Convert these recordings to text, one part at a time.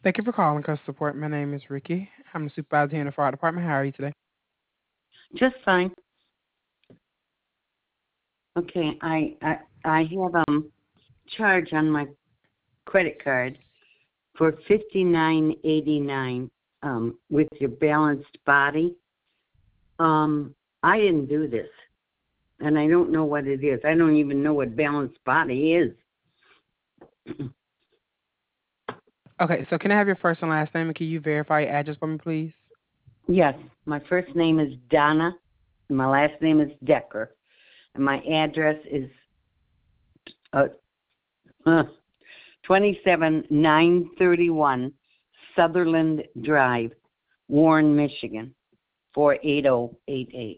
Thank you for calling Customer Support. My name is Ricky. I'm the supervisor here in the fire department. How are you today? Just fine. Okay, I have charge on my credit card for $59.89 with your balanced body. I didn't do this, and I don't know what it is. I don't even know what balanced body is. Okay, so can I have your first and last name and can you verify your address for me, please? Yes, my first name is Donna, and my last name is Decker, and my address is 27931 Sutherland Drive, Warren, Michigan, 48088.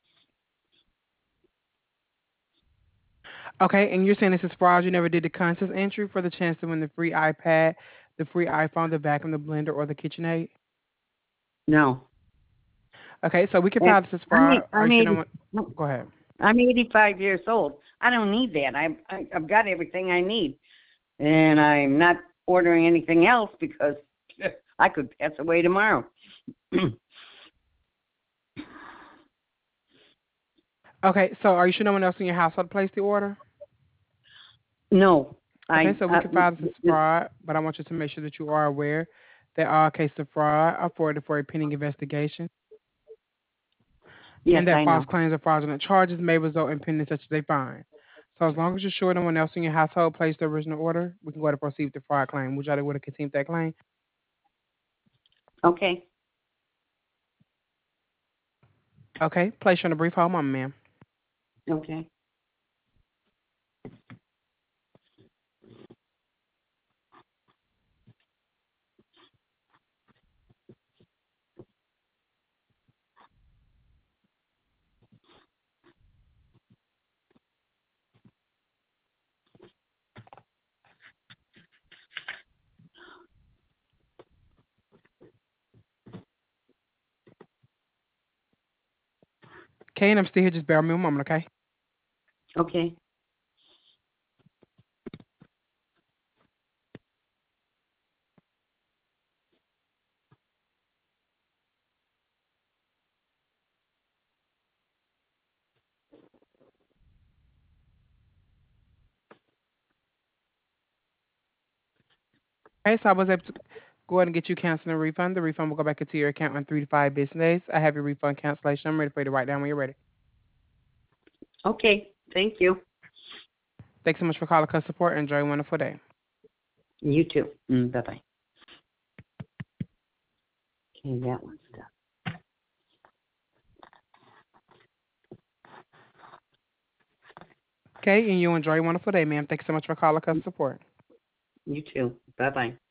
Okay, and you're saying this is fraud. You never did the contest entry for the chance to win the free iPad, the free iPhone, the vacuum, the blender, or the KitchenAid? No. Okay, so we can And file this as fraud. Are you sure no one? Go ahead. I'm 85 years old. I don't need that. I've got everything I need, and I'm not ordering anything else because I could pass away tomorrow. Okay, so are you sure no one else in your household placed the order? No, Okay, I so we can file this as fraud, but I want you to make sure that you are aware that all cases of fraud are forwarded for a pending investigation, yes, and that I false know. claims or fraudulent charges may result in pending such as a fine. So as long as you're sure no one else in your household placed the original order, we can go ahead and proceed with the fraud claim. Would you like to continue with that claim? Okay. Okay, place you on a brief hold, ma'am. Okay. Okay, and I'm still here. Just bear with me a moment, okay? Okay. Okay, so I was able to go ahead and get you canceled and refund. The refund will go back into your account in 3 to 5 business days. I have your refund cancellation. I'm ready for you to write down when you're ready. Okay. Thank you. Thanks so much for calling customer support. Enjoy a wonderful day. You too. Bye bye. Okay, that one's done. Okay, and you enjoy a wonderful day, ma'am. Thanks so much for calling customer support. You too. Bye bye.